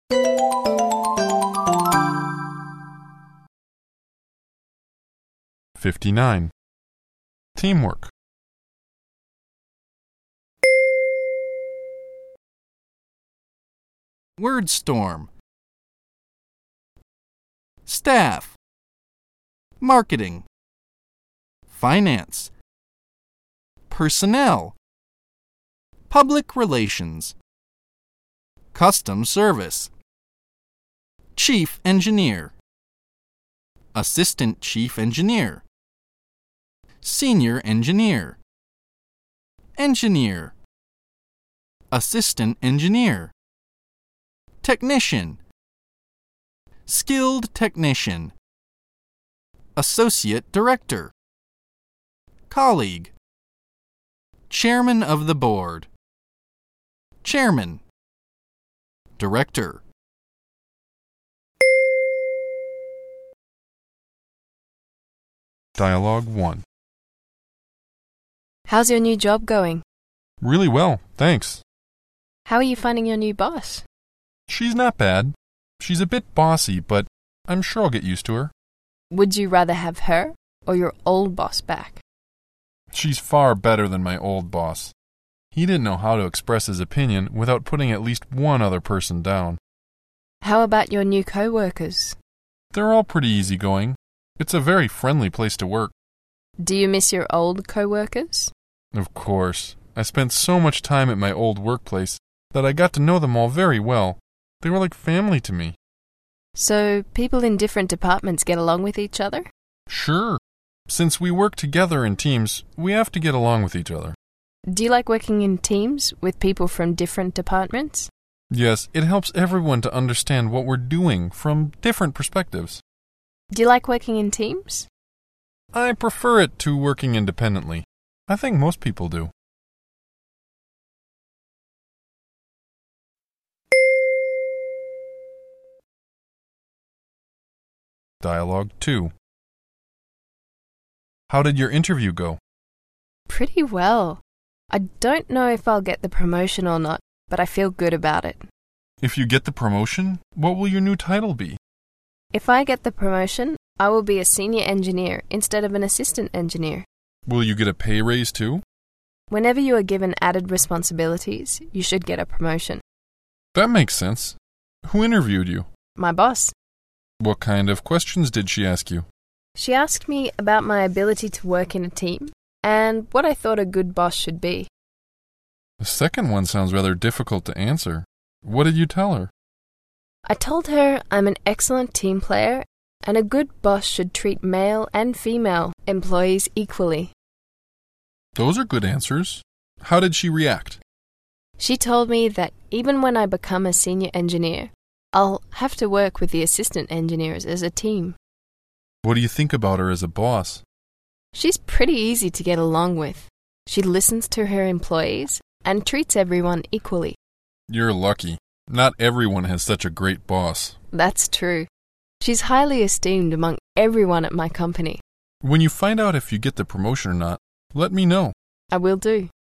59. Teamwork. Word storm. Staff. Marketing. Finance. Personnel. Public relations. Custom service. Chief engineer. Assistant chief engineer. Senior engineer. Engineer. Assistant engineer. Technician. Skilled technician. Associate director. Colleague. Chairman of the board. Chairman. Director. Dialogue 1. How's your new job going? Really well, thanks. How are you finding your new boss? She's not bad. She's a bit bossy, but I'm sure I'll get used to her. Would you rather have her or your old boss back? She's far better than my old boss. He didn't know how to express his opinion without putting at least one other person down. How about your new co-workers? They're all pretty easygoing. It's a very friendly place to work. Do you miss your old co-workers? Of course. I spent so much time at my old workplace that I got to know them all very well. They were like family to me. So people in different departments get along with each other? Sure. Since we work together in teams, we have to get along with each other. Do you like working in teams with people from different departments? Yes, it helps everyone to understand what we're doing from different perspectives. Do you like working in teams? I prefer it to working independently. I think most people do. Dialogue 2. How did your interview go? Pretty well. I don't know if I'll get the promotion or not, but I feel good about it. If you get the promotion, what will your new title be? If I get the promotion, I will be a senior engineer instead of an assistant engineer. Will you get a pay raise too? Whenever you are given added responsibilities, you should get a promotion. That makes sense. Who interviewed you? My boss. What kind of questions did she ask you? She asked me about my ability to work in a team and what I thought a good boss should be. The second one sounds rather difficult to answer. What did you tell her? I told her I'm an excellent team player and a good boss should treat male and female employees equally. Those are good answers. How did she react? She told me that even when I become a senior engineer, I'll have to work with the assistant engineers as a team. What do you think about her as a boss? She's pretty easy to get along with. She listens to her employees and treats everyone equally. You're lucky. Not everyone has such a great boss. That's true. She's highly esteemed among everyone at my company. When you find out if you get the promotion or not, let me know. I will do.